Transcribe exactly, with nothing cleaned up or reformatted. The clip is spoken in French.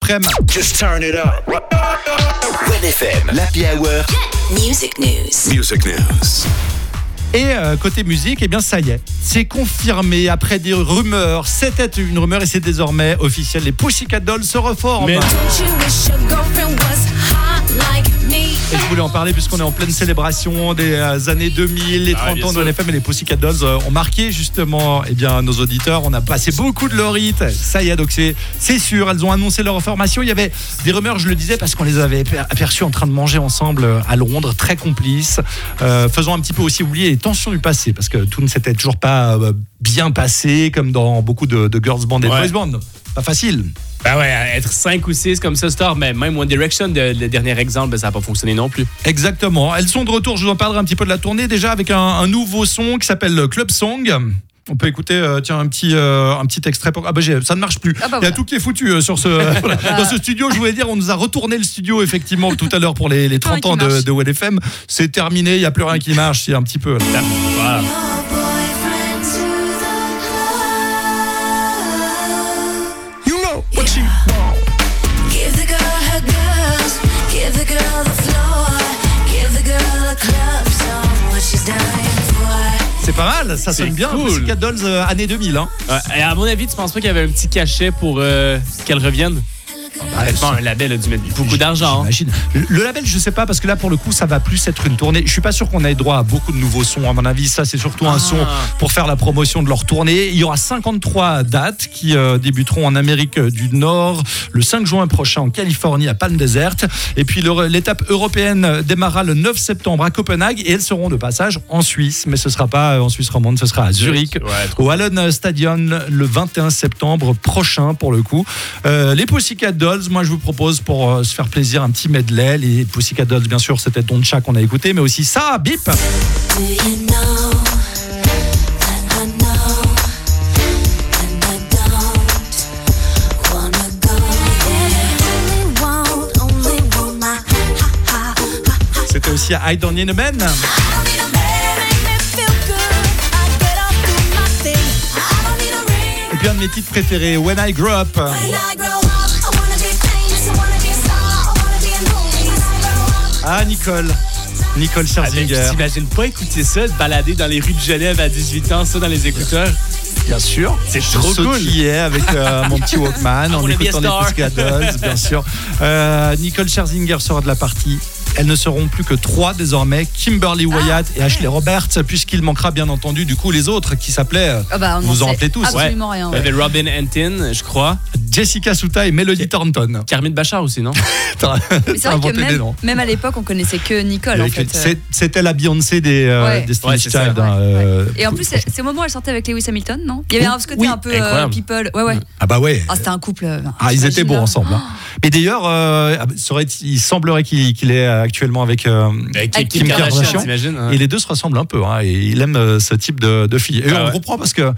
après-midi. Just turn it up. Red F M, l'Happy Hour. Music News. Music News. Et euh, côté musique, eh bien ça y est, c'est confirmé après des rumeurs. C'était une rumeur et c'est désormais officiel. Les Pussycat Dolls se reforment. Mais... Et je voulais en parler puisqu'on est en pleine célébration des euh, années deux mille, les trente ah, ans de Red F M, et les Pussycat Dolls euh, ont marqué justement eh bien, nos auditeurs. On a passé beaucoup de leur hit. Ça y est, donc c'est, c'est sûr, elles ont annoncé leur reformation. Il y avait des rumeurs, je le disais, parce qu'on les avait aperçus en train de manger ensemble à Londres, très complices, euh, faisant un petit peu aussi oublier les tensions du passé, parce que tout ne s'était toujours pas euh, bien passé, comme dans beaucoup de, de girls band et ouais. boys band. Pas facile. Ben ouais, être cinq ou six comme ça, star, mais même One Direction, le, le dernier exemple, ben ça n'a pas fonctionné non plus. Exactement. Elles sont de retour, je vous en parlerai un petit peu de la tournée, déjà avec un, un nouveau son qui s'appelle Club Song. On peut écouter euh, tiens, un, petit, euh, un petit extrait. Pour... Ah bah j'ai, ça ne marche plus. Ah bah Il y a voilà. tout qui est foutu euh, sur ce, voilà. dans ce studio. Je voulais dire, on nous a retourné le studio effectivement tout à l'heure pour les, les trente ans de, de Red F M. C'est terminé, il n'y a plus rien qui marche. C'est un petit peu... Voilà. C'est pas mal, ça c'est sonne bien. Cool. Pussycat Dolls euh, année deux mille. Hein. Ouais, et à mon avis, tu penses pas qu'il y avait un petit cachet pour euh, qu'elle revienne? Honnêtement, un label a dû mettre beaucoup d'argent. J'imagine. Hein. Le label, je sais pas, parce que là, pour le coup, ça va plus être une tournée. Je suis pas sûr qu'on ait droit à beaucoup de nouveaux sons. À mon avis, ça, c'est surtout ah. un son pour faire la promotion de leur tournée. Il y aura cinquante-trois dates qui euh, débuteront en Amérique du Nord le cinq juin prochain en Californie, à Palm Desert. Et puis, le, l'étape européenne démarrera le neuf septembre à Copenhague et elles seront de passage en Suisse. Mais ce sera pas en Suisse romande, ce sera à Zurich, ouais, au Hallen Stadion le vingt et un septembre prochain, pour le coup. Euh, les Pussycat Dolls, moi je vous propose pour euh, se faire plaisir un petit medley. Les Pussycat Dolls, bien sûr, c'était Don't Cha qu'on a écouté, mais aussi ça, Bip. C'était aussi I Don't Need a Man. Et puis un de mes titres préférés, When I Grow Up. Ah, Nicole. Nicole Scherzinger. Ah, t'imagines pas écouter ça, te balader dans les rues de Genève à dix-huit ans, ça dans les écouteurs? Bien sûr. C'est trop cool. Qui est avec euh, mon petit Walkman en écoutant les Pussycat Dolls, bien sûr. Euh, Nicole Scherzinger sera de la partie. Elles ne seront plus que trois désormais, Kimberly Wyatt ah, et Ashley Roberts, puisqu'il manquera bien entendu du coup les autres qui s'appelaient, ah bah, vous en rappelez tous. Absolument ouais. rien. Il y avait Robin Antin, je crois. Jessica Souta et Melody Thornton. Carmine Bachar aussi, non? Mais c'est vrai que même, même à l'époque, on connaissait que Nicole. En fait. C'est, c'était la Beyoncé des, euh, ouais. des Steve Child. Ouais, hein, euh, ouais. Et en plus, c'est, c'est au moment où elle sortait avec Lewis Hamilton, non? Il y avait un, ce côté oui. un peu euh, people. Ouais, ouais. Ah bah ouais. Ah, c'était un couple. Euh, ah, ils étaient beaux ensemble. Hein. Et d'ailleurs, euh, il semblerait qu'il, qu'il est actuellement avec euh, Avec Kim, Kim Kardashian, Kardashian. Hein. Et les deux se ressemblent un peu. Hein, et il aime euh, ce type de, de fille. Et ah on ouais. comprend parce que